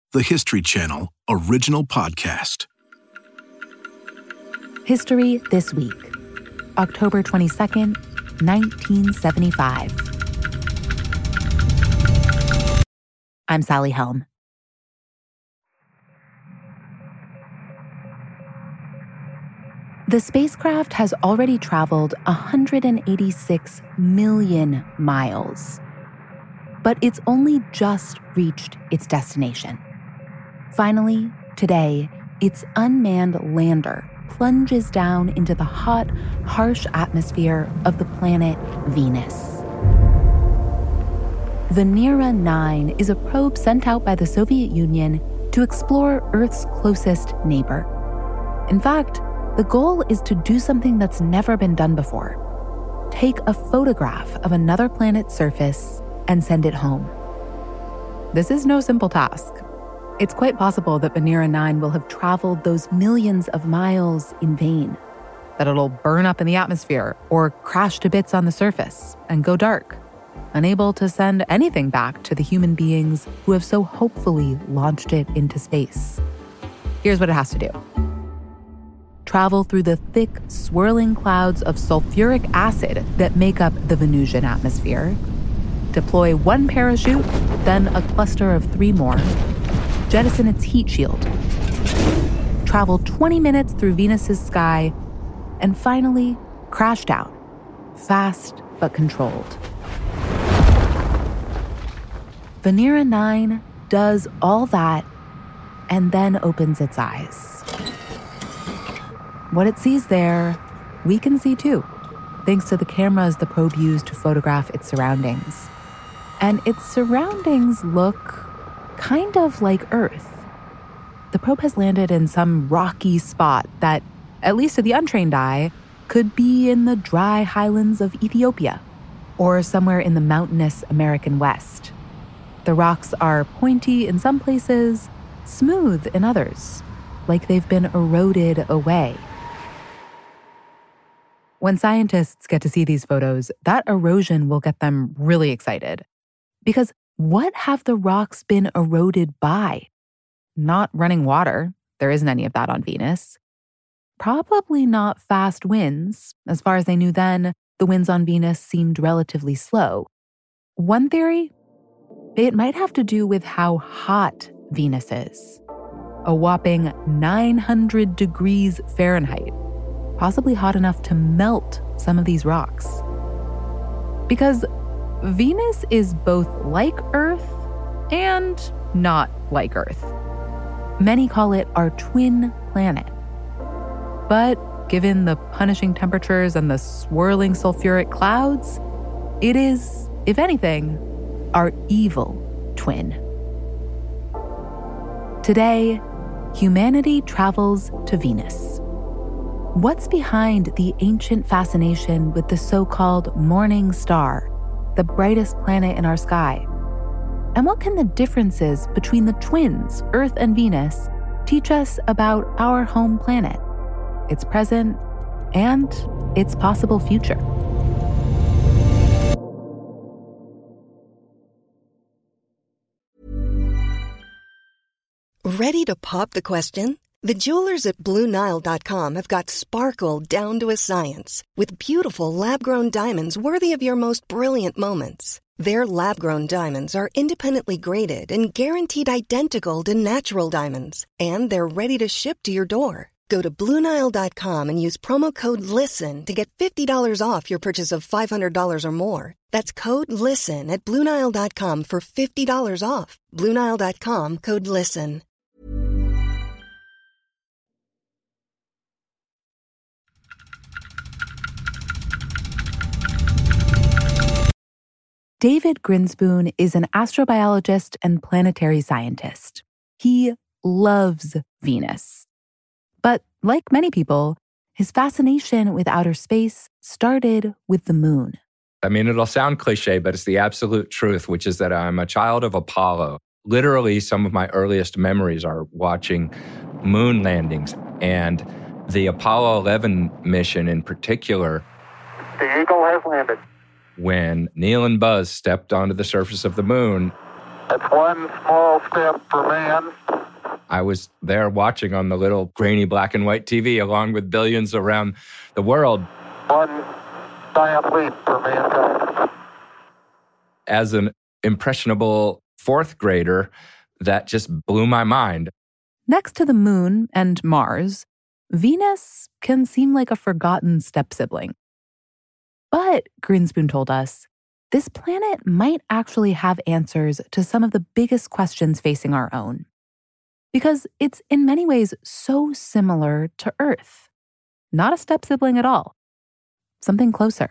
the History Channel original podcast. History This Week, October 22nd, 1975. I'm Sally Helm. The spacecraft has already traveled 186 million miles, but it's only just reached its destination. Finally, today, its unmanned lander plunges down into the hot, harsh atmosphere of the planet Venus. Venera 9 is a probe sent out by the Soviet Union to explore Earth's closest neighbor. In fact, the goal is to do something that's never been done before. Take a photograph of another planet's surface and send it home. This is no simple task. It's quite possible that Venera 9 will have traveled those millions of miles in vain, that it'll burn up in the atmosphere or crash to bits on the surface and go dark, unable to send anything back to the human beings who have so hopefully launched it into space. Here's what it has to do. Travel through the thick, swirling clouds of sulfuric acid that make up the Venusian atmosphere, deploy one parachute, then a cluster of 3 more, jettison its heat shield, travel 20 minutes through Venus's sky, and finally crash down, fast but controlled. Venera 9 does all that and then opens its eyes. What it sees there, we can see too, thanks to the cameras the probe used to photograph its surroundings. And its surroundings look kind of like Earth. The probe has landed in some rocky spot that, at least to the untrained eye, could be in the dry highlands of Ethiopia or somewhere in the mountainous American West. The rocks are pointy in some places, smooth in others, like they've been eroded away. When scientists get to see these photos, that erosion will get them really excited. Because what have the rocks been eroded by? Not running water. There isn't any of that on Venus. Probably not fast winds. As far as they knew then, the winds on Venus seemed relatively slow. One theory? It might have to do with how hot Venus is. A whopping 900 degrees Fahrenheit. Possibly hot enough to melt some of these rocks. Because Venus is both like Earth and not like Earth. Many call it our twin planet. But given the punishing temperatures and the swirling sulfuric clouds, it is, if anything, our evil twin. Today, humanity travels to Venus. What's behind the ancient fascination with the so-called morning star, the brightest planet in our sky? And what can the differences between the twins, Earth and Venus, teach us about our home planet, its present, and its possible future? Ready to pop the question? The jewelers at BlueNile.com have got sparkle down to a science with beautiful lab-grown diamonds worthy of your most brilliant moments. Their lab-grown diamonds are independently graded and guaranteed identical to natural diamonds, and they're ready to ship to your door. Go to BlueNile.com and use promo code LISTEN to get $50 off your purchase of $500 or more. That's code LISTEN at BlueNile.com for $50 off. BlueNile.com, code LISTEN. David Grinspoon is an astrobiologist and planetary scientist. He loves Venus. But like many people, his fascination with outer space started with the moon. I mean, it'll sound cliche, but it's the absolute truth, which is that I'm a child of Apollo. Literally, some of my earliest memories are watching moon landings. And the Apollo 11 mission in particular, the Eagle has landed. When Neil and Buzz stepped onto the surface of the moon, It's one small step for man. I was there watching on the little grainy black and white TV along with billions around the world. One giant leap for mankind. As an impressionable fourth grader, that just blew my mind. Next to the moon and Mars, Venus can seem like a forgotten step-sibling. But, Grinspoon told us, this planet might actually have answers to some of the biggest questions facing our own. Because it's in many ways so similar to Earth. Not a step-sibling at all. Something closer.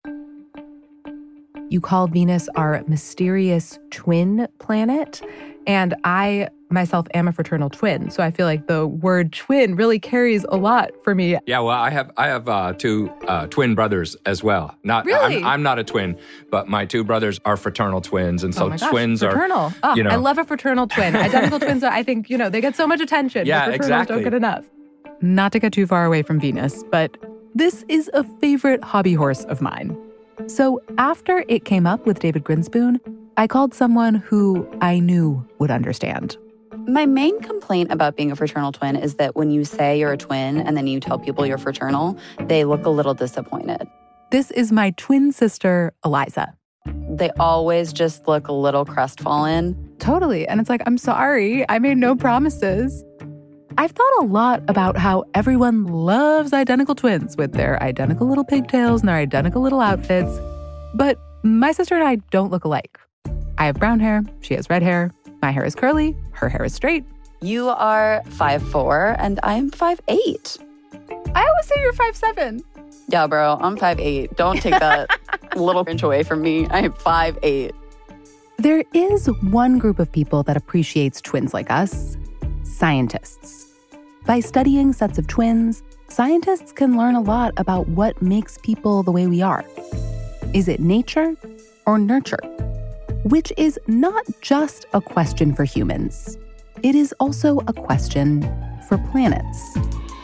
You call Venus our mysterious twin planet, and I myself am a fraternal twin, so I feel like the word twin really carries a lot for me. Yeah, well, I have two twin brothers as well. Really? I'm not a twin, but my two brothers are fraternal twins, and so twins fraternal. are. I love a fraternal twin. Identical twins, I think, they get so much attention. Yeah, but fraternals exactly. don't get enough. Not to get too far away from Venus, but this is a favorite hobby horse of mine. So after it came up with David Grinspoon, I called someone who I knew would understand. My main complaint about being a fraternal twin is that when you say you're a twin and then you tell people you're fraternal, they look a little disappointed. This is my twin sister, Eliza. They always just look a little crestfallen. Totally. And it's like, I'm sorry, I made no promises. I've thought a lot about how everyone loves identical twins with their identical little pigtails and their identical little outfits. But my sister and I don't look alike. I have brown hair, she has red hair. My hair is curly, her hair is straight. You are 5'4", and I'm 5'8". I always say you're 5'7". Yeah, bro, I'm 5'8". Don't take that little inch away from me. I am 5'8". There is one group of people that appreciates twins like us: scientists. By studying sets of twins, scientists can learn a lot about what makes people the way we are. Is it nature or nurture? Which is not just a question for humans. It is also a question for planets.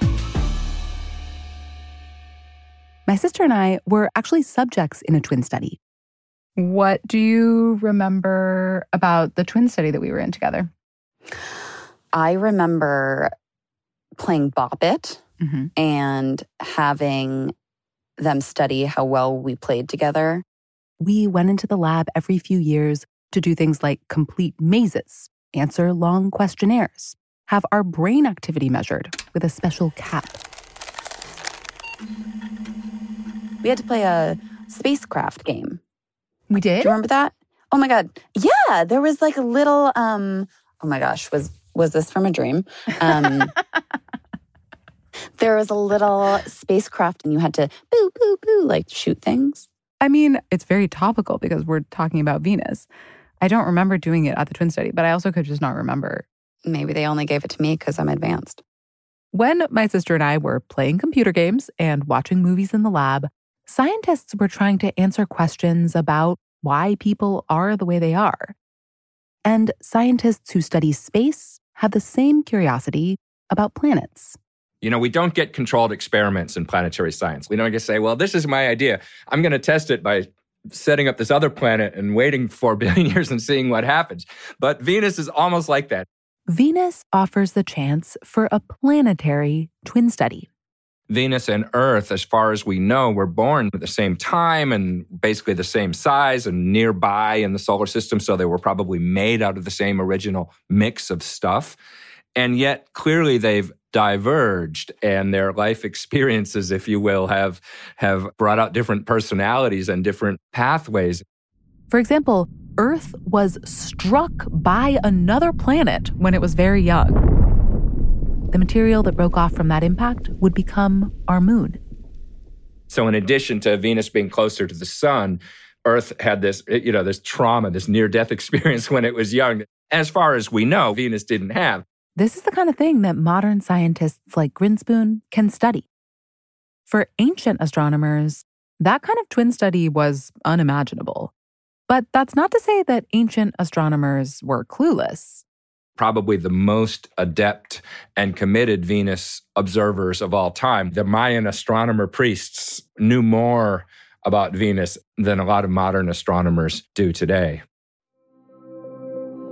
My sister and I were actually subjects in a twin study. What do you remember about the twin study that we were in together? I remember playing Bop It and having them study how well we played together. We went into the lab every few years to do things like complete mazes, answer long questionnaires, have our brain activity measured with a special cap. We had to play a spacecraft game. We did? Do you remember that? Oh my God. Yeah, there was like a little, oh my gosh, was this from a dream? There was a little spacecraft and you had to boo, boo, boo, like shoot things. I mean, it's very topical because we're talking about Venus. I don't remember doing it at the twin study, but I also could just not remember. Maybe they only gave it to me because I'm advanced. When my sister and I were playing computer games and watching movies in the lab, scientists were trying to answer questions about why people are the way they are. And scientists who study space have the same curiosity about planets. We don't get controlled experiments in planetary science. We don't just say, well, this is my idea. I'm going to test it by setting up this other planet and waiting 4 billion years and seeing what happens. But Venus is almost like that. Venus offers the chance for a planetary twin study. Venus and Earth, as far as we know, were born at the same time and basically the same size and nearby in the solar system, so they were probably made out of the same original mix of stuff. And yet, clearly, they've diverged, and their life experiences, if you will, have brought out different personalities and different pathways. For example, Earth was struck by another planet when it was very young. The material that broke off from that impact would become our moon. So in addition to Venus being closer to the sun, Earth had this, this trauma, this near-death experience when it was young. As far as we know, Venus didn't have. This is the kind of thing that modern scientists like Grinspoon can study. For ancient astronomers, that kind of twin study was unimaginable. But that's not to say that ancient astronomers were clueless. Probably the most adept and committed Venus observers of all time, the Mayan astronomer priests, knew more about Venus than a lot of modern astronomers do today.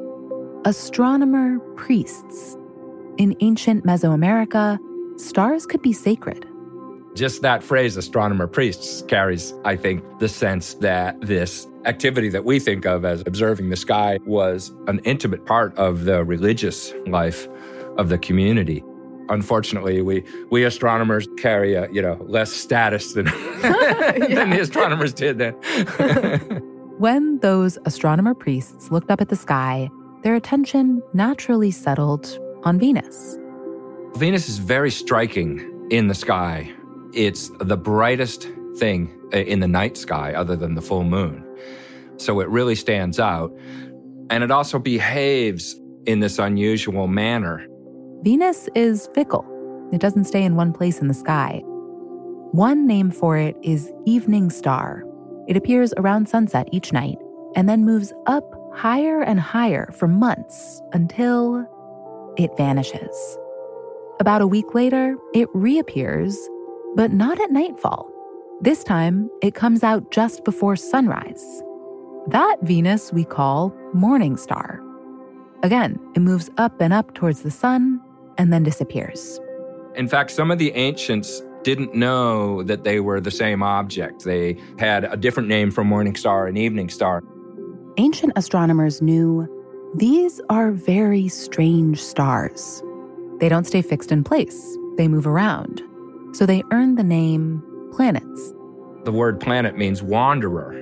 astronomer priests. In ancient Mesoamerica, stars could be sacred. Just that phrase, astronomer priests, carries, I think, the sense that this activity that we think of as observing the sky was an intimate part of the religious life of the community. Unfortunately, we astronomers carry a, less status than, than the astronomers did then. When those astronomer priests looked up at the sky, their attention naturally settled on Venus. Venus is very striking in the sky. It's the brightest thing in the night sky other than the full moon. So it really stands out. And it also behaves in this unusual manner. Venus is fickle. It doesn't stay in one place in the sky. One name for it is evening star. It appears around sunset each night and then moves up higher and higher for months until it vanishes. About a week later, it reappears, but not at nightfall. This time, it comes out just before sunrise. That Venus we call morning star. Again, it moves up and up towards the sun and then disappears. In fact, some of the ancients didn't know that they were the same object. They had a different name for morning star and evening star. Ancient astronomers knew these are very strange stars. They don't stay fixed in place. They move around. So they earned the name planets. The word planet means wanderer.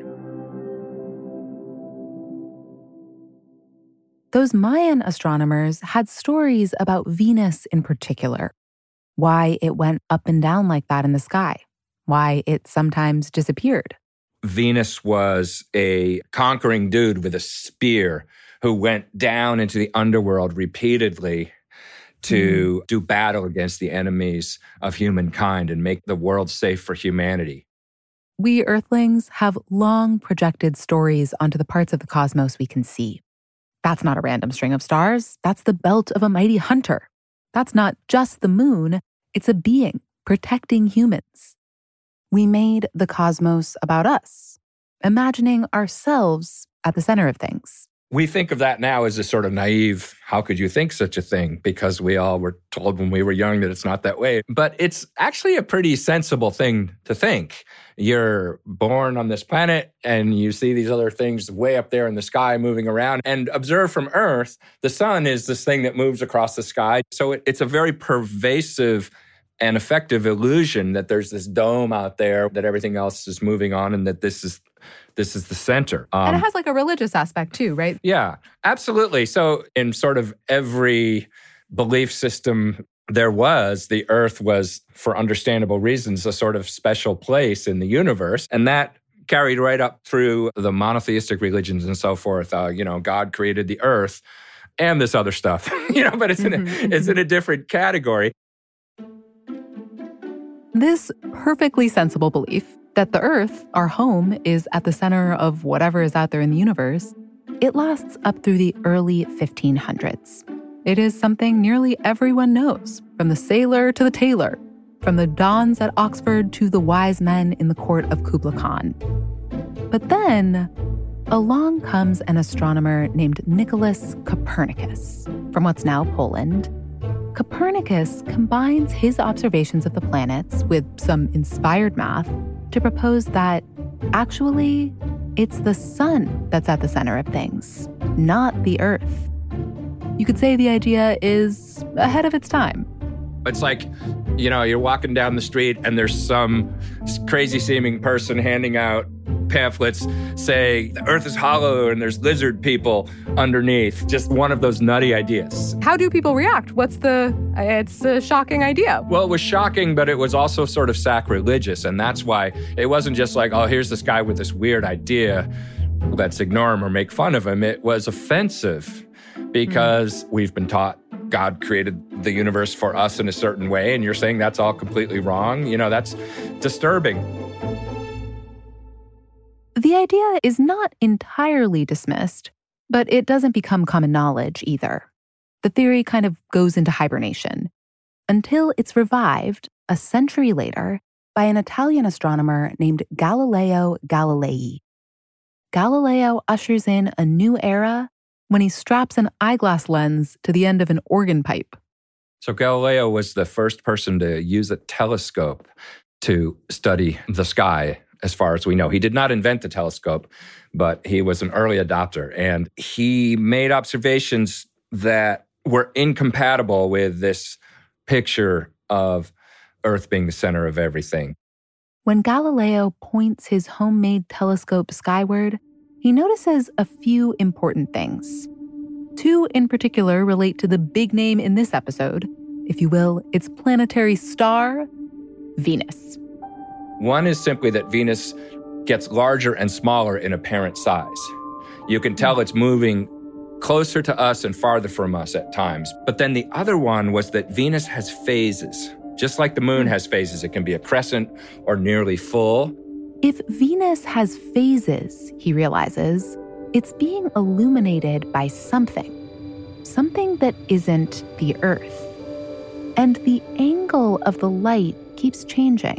Those Mayan astronomers had stories about Venus in particular. Why it went up and down like that in the sky. Why it sometimes disappeared. Venus was a conquering dude with a spear who went down into the underworld repeatedly to do battle against the enemies of humankind and make the world safe for humanity. We Earthlings have long projected stories onto the parts of the cosmos we can see. That's not a random string of stars. That's the belt of a mighty hunter. That's not just the moon. It's a being protecting humans. We made the cosmos about us, imagining ourselves at the center of things. We think of that now as a sort of naive, how could you think such a thing? Because we all were told when we were young that it's not that way. But it's actually a pretty sensible thing to think. You're born on this planet and you see these other things way up there in the sky moving around. And observed from Earth, the sun is this thing that moves across the sky. So it's a very pervasive and effective illusion that there's this dome out there, that everything else is moving on, and that this is the center. And it has like a religious aspect too, right? Yeah, absolutely. So in sort of every belief system there was, the Earth was, for understandable reasons, a sort of special place in the universe. And that carried right up through the monotheistic religions and so forth. God created the Earth and this other stuff, but it's in a different category. This perfectly sensible belief that the Earth, our home, is at the center of whatever is out there in the universe, it lasts up through the early 1500s. It is something nearly everyone knows, from the sailor to the tailor, from the dons at Oxford to the wise men in the court of Kublai Khan. But then, along comes an astronomer named Nicholas Copernicus, from what's now Poland. Copernicus combines his observations of the planets with some inspired math to propose that, actually, it's the sun that's at the center of things, not the Earth. You could say the idea is ahead of its time. It's like, you're walking down the street and there's some crazy-seeming person handing out pamphlets saying the Earth is hollow and there's lizard people underneath. Just one of those nutty ideas. How do people react? It's a shocking idea. Well, it was shocking, but it was also sort of sacrilegious. And that's why it wasn't just like, oh, here's this guy with this weird idea. Let's ignore him or make fun of him. It was offensive because we've been taught God created the universe for us in a certain way, and you're saying that's all completely wrong. That's disturbing. The idea is not entirely dismissed, but it doesn't become common knowledge either. The theory kind of goes into hibernation until it's revived a century later by an Italian astronomer named Galileo Galilei. Galileo ushers in a new era when he straps an eyeglass lens to the end of an organ pipe. So Galileo was the first person to use a telescope to study the sky, as far as we know. He did not invent the telescope, but he was an early adopter. And he made observations that were incompatible with this picture of Earth being the center of everything. When Galileo points his homemade telescope skyward, he notices a few important things. 2 in particular relate to the big name in this episode, if you will, its planetary star, Venus. One is simply that Venus gets larger and smaller in apparent size. You can tell it's moving closer to us and farther from us at times. But then the other one was that Venus has phases. Just like the moon has phases, it can be a crescent or nearly full. If Venus has phases, he realizes, it's being illuminated by something that isn't the Earth. And the angle of the light keeps changing.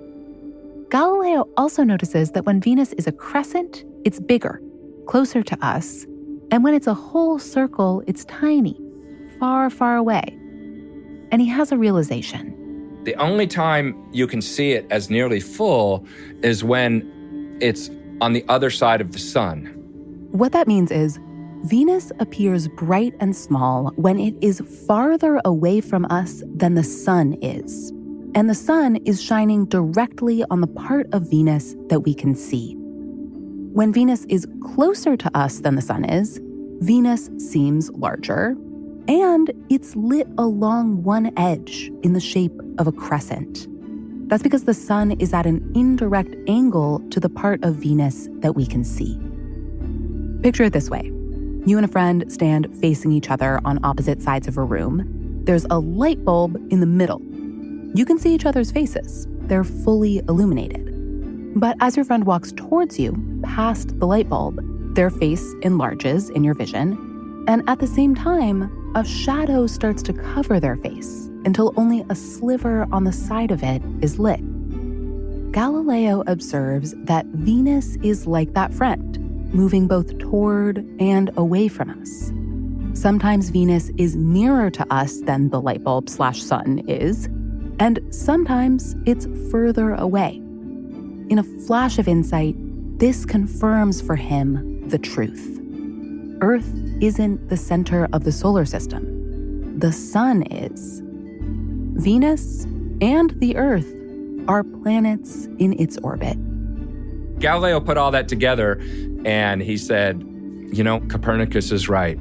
Galileo also notices that when Venus is a crescent, it's bigger, closer to us. And when it's a whole circle, it's tiny, far, far away. And he has a realization. The only time you can see it as nearly full is when it's on the other side of the sun. What that means is Venus appears bright and small when it is farther away from us than the sun is. And the sun is shining directly on the part of Venus that we can see. When Venus is closer to us than the sun is, Venus seems larger, and it's lit along one edge in the shape of a crescent. That's because the sun is at an indirect angle to the part of Venus that we can see. Picture it this way. You and a friend stand facing each other on opposite sides of a room. There's a light bulb in the middle. You can see each other's faces. They're fully illuminated. But as your friend walks towards you, past the light bulb, their face enlarges in your vision, and at the same time, a shadow starts to cover their face until only a sliver on the side of it is lit. Galileo observes that Venus is like that friend, moving both toward and away from us. Sometimes Venus is nearer to us than the light bulb / sun is, and sometimes it's further away. In a flash of insight, this confirms for him the truth. Earth isn't the center of the solar system. The sun is. Venus and the Earth are planets in its orbit. Galileo put all that together and he said, Copernicus is right.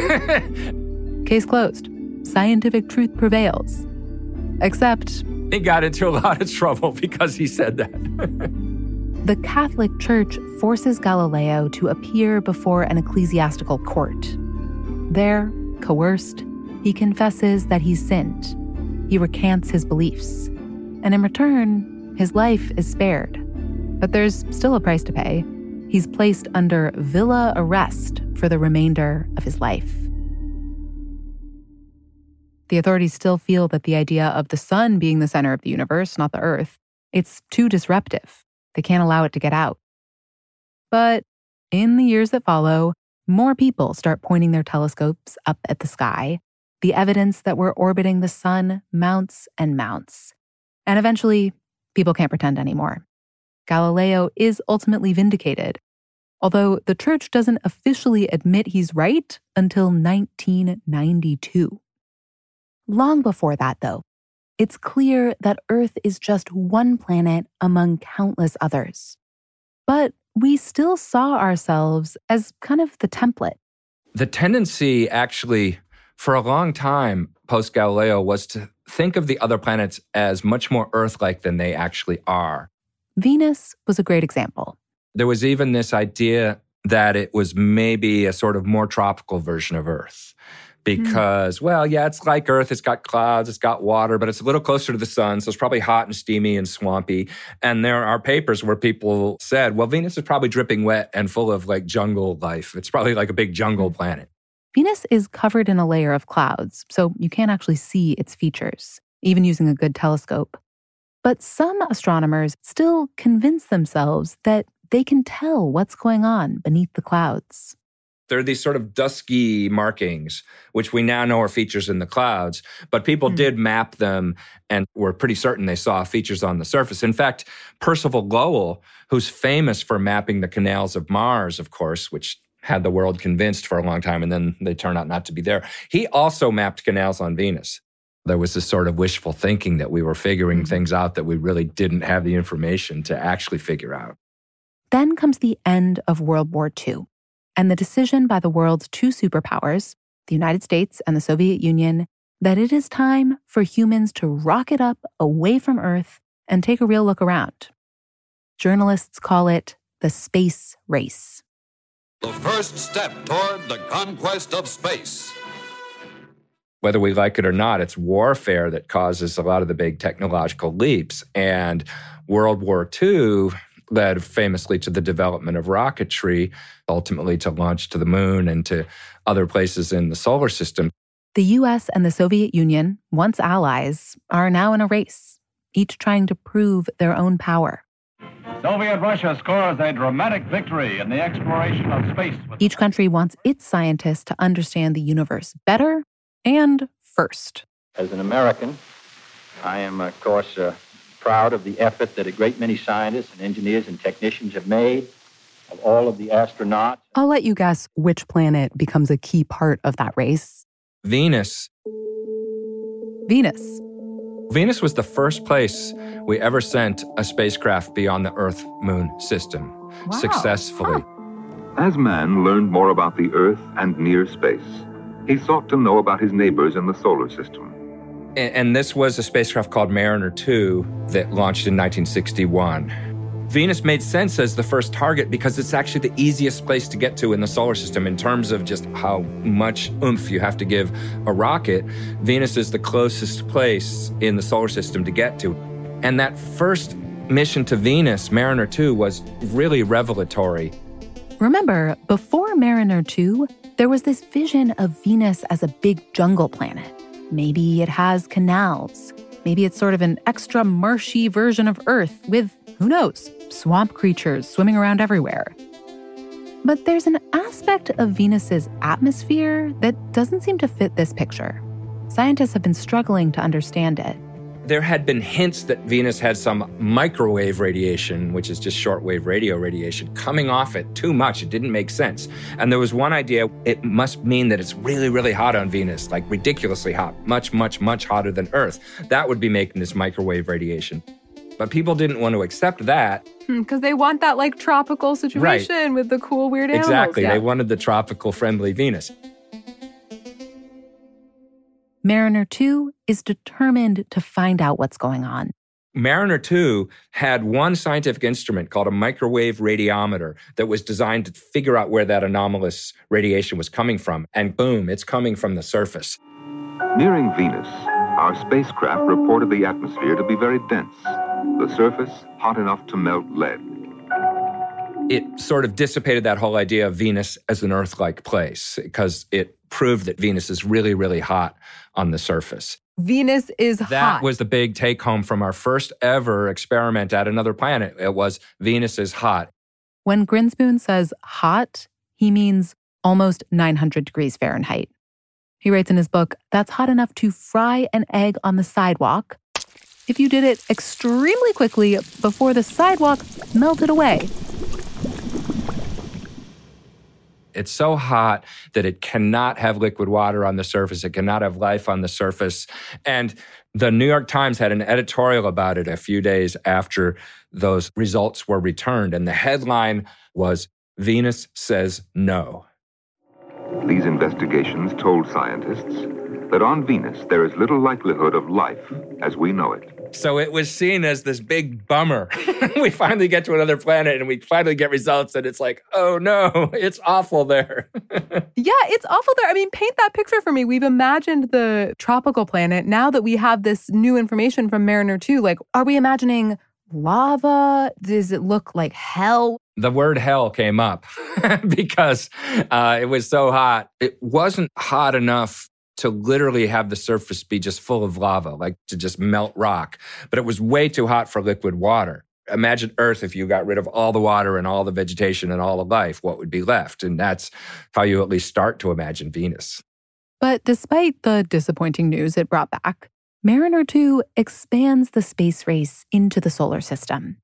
Case closed. Scientific truth prevails. Except he got into a lot of trouble because he said that. The Catholic Church forces Galileo to appear before an ecclesiastical court. There, coerced, he confesses that he's sinned. He recants his beliefs. And in return, his life is spared. But there's still a price to pay. He's placed under villa arrest for the remainder of his life. The authorities still feel that the idea of the sun being the center of the universe, not the Earth, it's too disruptive. They can't allow it to get out. But in the years that follow, more people start pointing their telescopes up at the sky. The evidence that we're orbiting the sun mounts and mounts. And eventually, people can't pretend anymore. Galileo is ultimately vindicated, although the church doesn't officially admit he's right until 1992. Long before that, though, it's clear that Earth is just one planet among countless others. But we still saw ourselves as kind of the template. The tendency, actually, for a long time, post-Galileo, was to think of the other planets as much more Earth-like than they actually are. Venus was a great example. There was even this idea that it was maybe a sort of more tropical version of Earth. Because, it's like Earth. It's got clouds, it's got water, but it's a little closer to the sun, so it's probably hot and steamy and swampy. And there are papers where people said, Venus is probably dripping wet and full of like jungle life. It's probably like a big jungle planet. Venus is covered in a layer of clouds, so you can't actually see its features, even using a good telescope. But some astronomers still convince themselves that they can tell what's going on beneath the clouds. There are these sort of dusky markings, which we now know are features in the clouds, but people did map them and were pretty certain they saw features on the surface. In fact, Percival Lowell, who's famous for mapping the canals of Mars, of course, which had the world convinced for a long time, and then they turned out not to be there. He also mapped canals on Venus. There was this sort of wishful thinking that we were figuring things out that we really didn't have the information to actually figure out. Then comes the end of World War II, and the decision by the world's two superpowers, the United States and the Soviet Union, that it is time for humans to rocket up away from Earth and take a real look around. Journalists call it the space race. The first step toward the conquest of space. Whether we like it or not, it's warfare that causes a lot of the big technological leaps. And World War II led famously to the development of rocketry, ultimately to launch to the moon and to other places in the solar system. The US and the Soviet Union, once allies, are now in a race, each trying to prove their own power. Soviet Russia scores a dramatic victory in the exploration of space. Each country wants its scientists to understand the universe better and first. As an American, I am, of course, proud of the effort that a great many scientists and engineers and technicians have made, of all of the astronauts. I'll let you guess which planet becomes a key part of that race. Venus. Venus was the first place we ever sent a spacecraft beyond the Earth-Moon system successfully. As man learned more about the Earth and near space, he sought to know about his neighbors in the solar system. And this was a spacecraft called Mariner 2 that launched in 1961. Venus made sense as the first target because it's actually the easiest place to get to in the solar system in terms of just how much oomph you have to give a rocket. Venus is the closest place in the solar system to get to. And that first mission to Venus, Mariner 2, was really revelatory. Remember, before Mariner 2, there was this vision of Venus as a big jungle planet. Maybe it has canals. Maybe it's sort of an extra marshy version of Earth with, who knows, swamp creatures swimming around everywhere. But there's an aspect of Venus's atmosphere that doesn't seem to fit this picture. Scientists have been struggling to understand it. There had been hints that Venus had some microwave radiation, which is just shortwave radio radiation, coming off it too much. It didn't make sense. And there was one idea, it must mean that it's really, really hot on Venus, like ridiculously hot, much, much, much hotter than Earth. That would be making this microwave radiation. But people didn't want to accept that. Because they want that like tropical situation with the cool, weird animals. Exactly. Yeah. They wanted the tropical, friendly Venus. Mariner 2 is determined to find out what's going on. Mariner 2 had one scientific instrument called a microwave radiometer that was designed to figure out where that anomalous radiation was coming from. And boom, it's coming from the surface. Nearing Venus, our spacecraft reported the atmosphere to be very dense, the surface hot enough to melt lead. It sort of dissipated that whole idea of Venus as an Earth-like place because it proved that Venus is really, really hot on the surface. Venus is hot. That was the big take-home from our first ever experiment at another planet. It was Venus is hot. When Grinspoon says hot, he means almost 900 degrees Fahrenheit. He writes in his book, that's hot enough to fry an egg on the sidewalk if you did it extremely quickly before the sidewalk melted away. It's so hot that it cannot have liquid water on the surface. It cannot have life on the surface. And the New York Times had an editorial about it a few days after those results were returned. And the headline was, Venus says no. These investigations told scientists that on Venus there is little likelihood of life as we know it. So it was seen as this big bummer. We finally get to another planet and we finally get results and it's like, oh no, it's awful there. Yeah, it's awful there. I mean, paint that picture for me. We've imagined the tropical planet. Now that we have this new information from Mariner 2, like, are we imagining lava? Does it look like hell? The word hell came up because it was so hot. It wasn't hot enough to literally have the surface be just full of lava, like to just melt rock. But it was way too hot for liquid water. Imagine Earth if you got rid of all the water and all the vegetation and all the life, what would be left? And that's how you at least start to imagine Venus. But despite the disappointing news it brought back, Mariner 2 expands the space race into the solar system.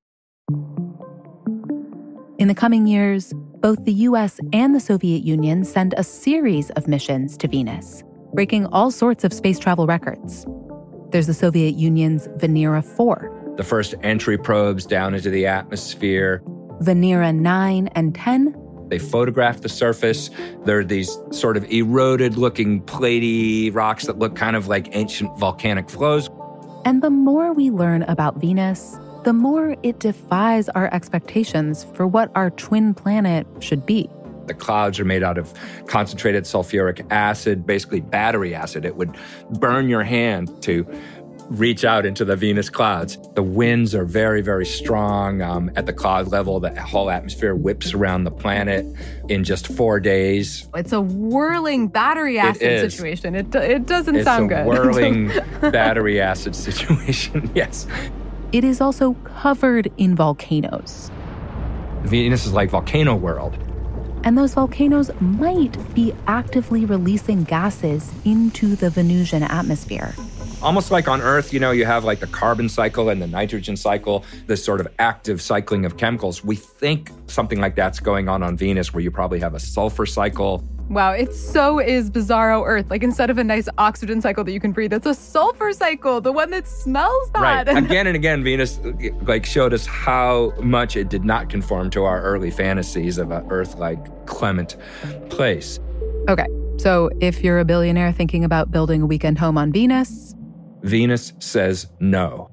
In the coming years, both the US and the Soviet Union send a series of missions to Venus, breaking all sorts of space travel records. There's the Soviet Union's Venera 4. The first entry probes down into the atmosphere. Venera 9 and 10. They photograph the surface. There are these sort of eroded-looking platey rocks that look kind of like ancient volcanic flows. And the more we learn about Venus, the more it defies our expectations for what our twin planet should be. The clouds are made out of concentrated sulfuric acid, basically battery acid. It would burn your hand to reach out into the Venus clouds. The winds are very, very strong. At the cloud level, the whole atmosphere whips around the planet in just 4 days. It's a whirling battery acid situation. It doesn't sound good. It's a whirling battery acid situation, yes. It is also covered in volcanoes. Venus is like volcano world. And those volcanoes might be actively releasing gases into the Venusian atmosphere. Almost like on Earth, you have like the carbon cycle and the nitrogen cycle, this sort of active cycling of chemicals. We think something like that's going on Venus, where you probably have a sulfur cycle. Wow, it so is bizarro Earth. Like, instead of a nice oxygen cycle that you can breathe, it's a sulfur cycle, the one that smells bad. Right. Again and again, Venus showed us how much it did not conform to our early fantasies of an Earth-like clement place. Okay, so if you're a billionaire thinking about building a weekend home on Venus, Venus says no.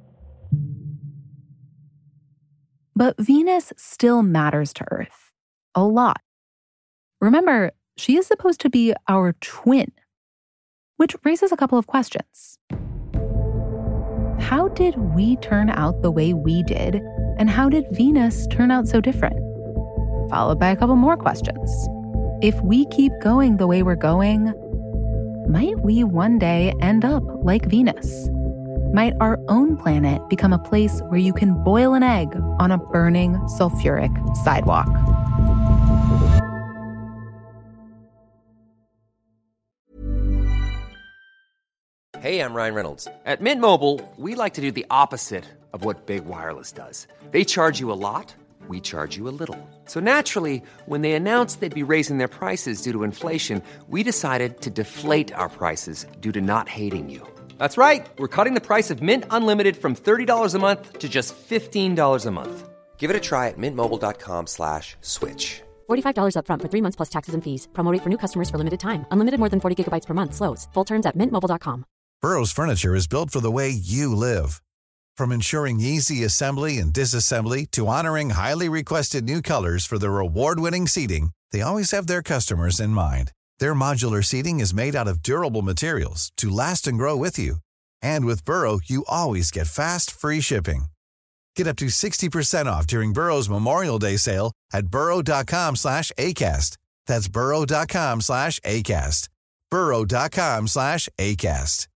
But Venus still matters to Earth. A lot. Remember, she is supposed to be our twin. Which raises a couple of questions. How did we turn out the way we did? And how did Venus turn out so different? Followed by a couple more questions. If we keep going the way we're going, might we one day end up like Venus? Might our own planet become a place where you can boil an egg on a burning sulfuric sidewalk? Hey, I'm Ryan Reynolds. At Mint Mobile, we like to do the opposite of what Big Wireless does. They charge you a lot, we charge you a little. So naturally, when they announced they'd be raising their prices due to inflation, we decided to deflate our prices due to not hating you. That's right. We're cutting the price of Mint Unlimited from $30 a month to just $15 a month. Give it a try at mintmobile.com/switch. $45 up front for 3 months plus taxes and fees. Promo rate for new customers for limited time. Unlimited more than 40 gigabytes per month. Slows full terms at mintmobile.com. Burrow's furniture is built for the way you live. From ensuring easy assembly and disassembly to honoring highly requested new colors for their award-winning seating, they always have their customers in mind. Their modular seating is made out of durable materials to last and grow with you. And with Burrow, you always get fast, free shipping. Get up to 60% off during Burrow's Memorial Day sale at burrow.com/ACAST. That's burrow.com/ACAST. burrow.com/ACAST.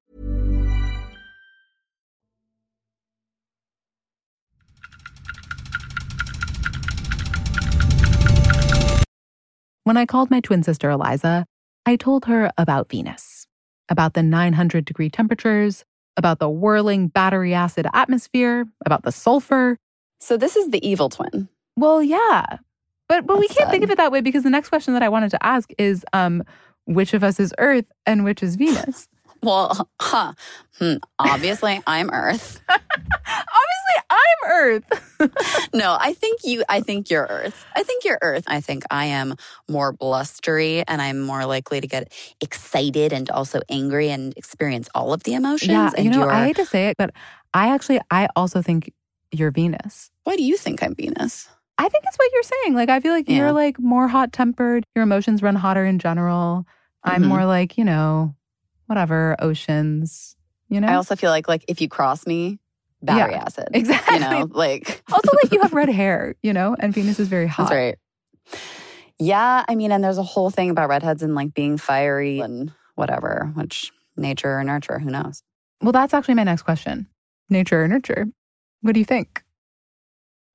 When I called my twin sister Eliza, I told her about Venus, about the 900-degree temperatures, about the whirling battery acid atmosphere, about the sulfur. So this is the evil twin. Well, yeah. But we can't think of it that way, because the next question that I wanted to ask is, which of us is Earth and which is Venus? Well, obviously I'm Earth. Obviously I'm Earth. No, I think you're Earth. I think you're Earth. I think I am more blustery, and I'm more likely to get excited and also angry and experience all of the emotions. Yeah, and I hate to say it, but I also think you're Venus. Why do you think I'm Venus? I think it's what you're saying. Like, I feel like you're like more hot-tempered. Your emotions run hotter in general. I'm more like, whatever, oceans, I also feel like if you cross me, battery acid. Exactly. Also, you have red hair, and Venus is very hot. That's right. Yeah, and there's a whole thing about redheads and being fiery and whatever, which nature or nurture, who knows? Well, that's actually my next question. Nature or nurture? What do you think?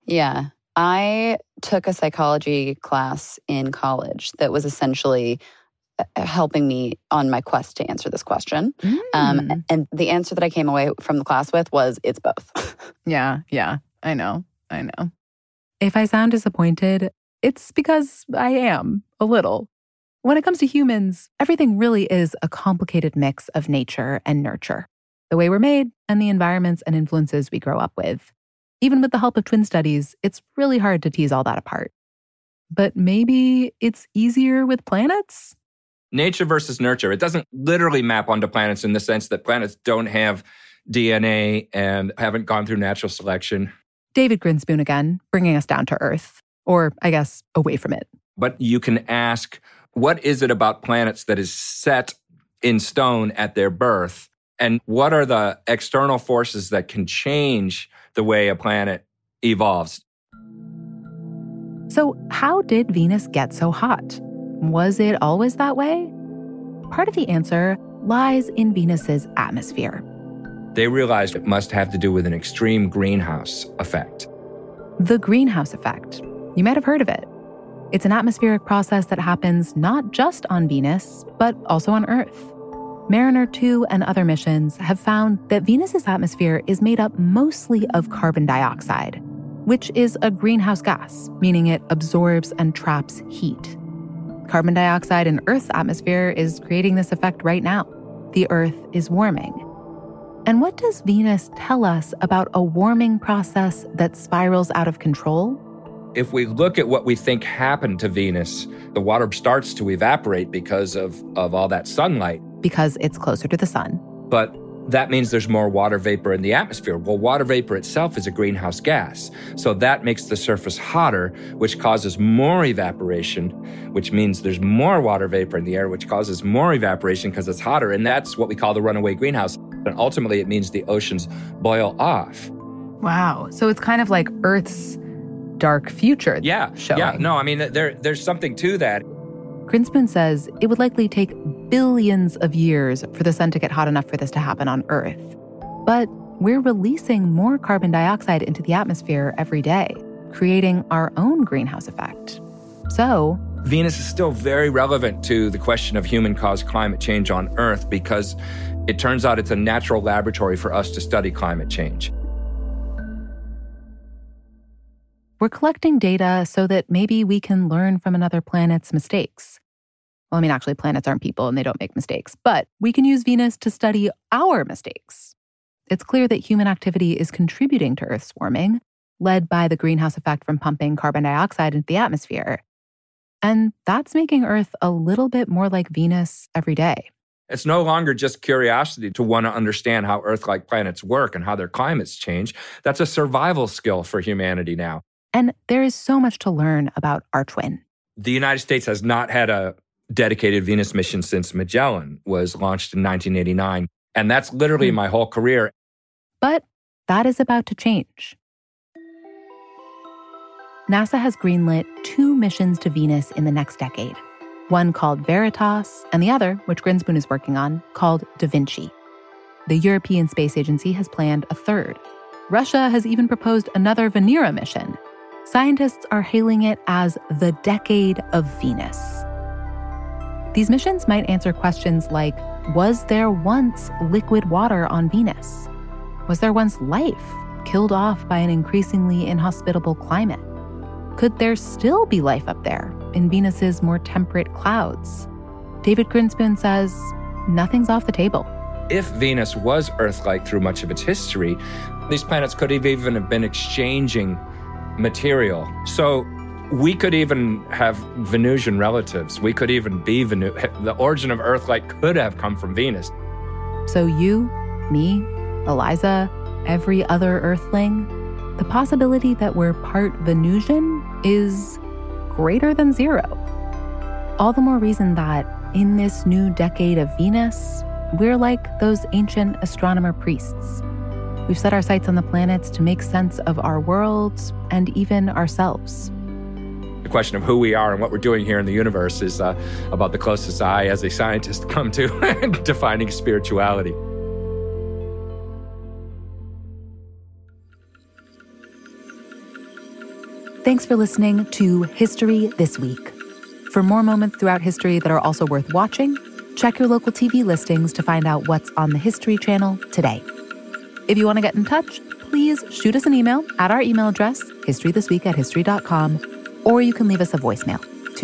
Yeah. I took a psychology class in college that was essentially helping me on my quest to answer this question. And the answer that I came away from the class with was, it's both. Yeah, I know. If I sound disappointed, it's because I am, a little. When it comes to humans, everything really is a complicated mix of nature and nurture. The way we're made and the environments and influences we grow up with. Even with the help of twin studies, it's really hard to tease all that apart. But maybe it's easier with planets? Nature versus nurture. It doesn't literally map onto planets in the sense that planets don't have DNA and haven't gone through natural selection. David Grinspoon again, bringing us down to Earth. Or, I guess, away from it. But you can ask, what is it about planets that is set in stone at their birth? And what are the external forces that can change the way a planet evolves? So, how did Venus get so hot? Was it always that way? Part of the answer lies in Venus's atmosphere. They realized it must have to do with an extreme greenhouse effect. The greenhouse effect. You might have heard of it. It's an atmospheric process that happens not just on Venus, but also on Earth. Mariner 2 and other missions have found that Venus's atmosphere is made up mostly of carbon dioxide, which is a greenhouse gas, meaning it absorbs and traps heat. Carbon dioxide in Earth's atmosphere is creating this effect right now. The Earth is warming. And what does Venus tell us about a warming process that spirals out of control? If we look at what we think happened to Venus, the water starts to evaporate because of all that sunlight. Because it's closer to the sun. But that means there's more water vapor in the atmosphere. Well, water vapor itself is a greenhouse gas. So that makes the surface hotter, which causes more evaporation, which means there's more water vapor in the air, which causes more evaporation because it's hotter. And that's what we call the runaway greenhouse. And ultimately, it means the oceans boil off. Wow. So it's kind of like Earth's dark future. Yeah. No, I mean, there's something to that. Grinspoon says it would likely take billions of years for the sun to get hot enough for this to happen on Earth. But we're releasing more carbon dioxide into the atmosphere every day, creating our own greenhouse effect. So Venus is still very relevant to the question of human-caused climate change on Earth because it turns out it's a natural laboratory for us to study climate change. We're collecting data so that maybe we can learn from another planet's mistakes. Well, I mean, actually, planets aren't people and they don't make mistakes, but we can use Venus to study our mistakes. It's clear that human activity is contributing to Earth's warming, led by the greenhouse effect from pumping carbon dioxide into the atmosphere. And that's making Earth a little bit more like Venus every day. It's no longer just curiosity to want to understand how Earth-like planets work and how their climates change. That's a survival skill for humanity now. And there is so much to learn about our twin. The United States has not had a dedicated Venus mission since Magellan was launched in 1989. And that's literally my whole career. But that is about to change. NASA has greenlit 2 missions to Venus in the next decade. One called Veritas, and the other, which Grinspoon is working on, called Da Vinci. The European Space Agency has planned a third. Russia has even proposed another Venera mission. Scientists are hailing it as the Decade of Venus. These missions might answer questions like, was there once liquid water on Venus? Was there once life killed off by an increasingly inhospitable climate? Could there still be life up there in Venus's more temperate clouds? David Grinspoon says nothing's off the table. If Venus was Earth-like through much of its history, these planets could even have been exchanging material. So we could even have Venusian relatives. We could even be the origin of Earth-like could have come from Venus. So you, me, Eliza, every other Earthling, the possibility that we're part Venusian is greater than 0. All the more reason that in this new decade of Venus, we're like those ancient astronomer priests. We've set our sights on the planets to make sense of our world and even ourselves. The question of who we are and what we're doing here in the universe is about the closest I, as a scientist, come to defining spirituality. Thanks for listening to History This Week. For more moments throughout history that are also worth watching, check your local TV listings to find out what's on the History Channel today. If you want to get in touch, please shoot us an email at our email address, historythisweek@history.com, or you can leave us a voicemail,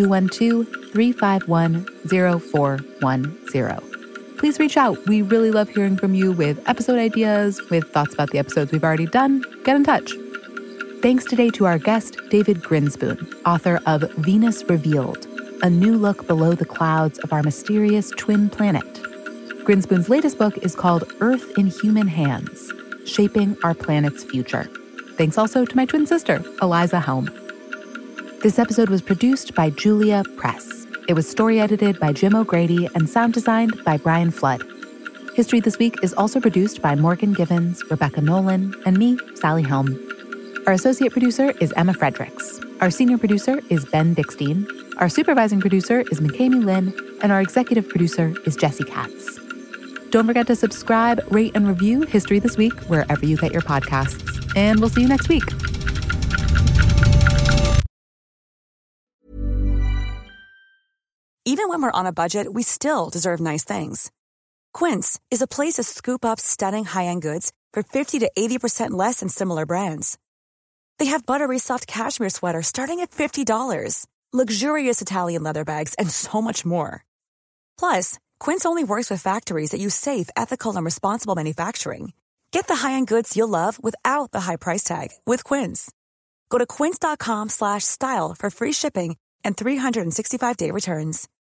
212-351-0410. Please reach out. We really love hearing from you with episode ideas, with thoughts about the episodes we've already done. Get in touch. Thanks today to our guest, David Grinspoon, author of Venus Revealed, a new look below the clouds of our mysterious twin planet. Grinspoon's latest book is called Earth in Human Hands, Shaping Our Planet's Future. Thanks also to my twin sister, Eliza Helm. This episode was produced by Julia Press. It was story edited by Jim O'Grady and sound designed by Brian Flood. History This Week is also produced by Morgan Givens, Rebecca Nolan, and me, Sally Helm. Our associate producer is Emma Fredericks. Our senior producer is Ben Dickstein. Our supervising producer is McKamey Lynn, and our executive producer is Jesse Katz. Don't forget to subscribe, rate, and review History This Week wherever you get your podcasts. And we'll see you next week. Even when we're on a budget, we still deserve nice things. Quince is a place to scoop up stunning high-end goods for 50 to 80% less than similar brands. They have buttery soft cashmere sweaters starting at $50, luxurious Italian leather bags, and so much more. Plus, Quince only works with factories that use safe, ethical, and responsible manufacturing. Get the high-end goods you'll love without the high price tag with Quince. Go to quince.com/style for free shipping and 365-day returns.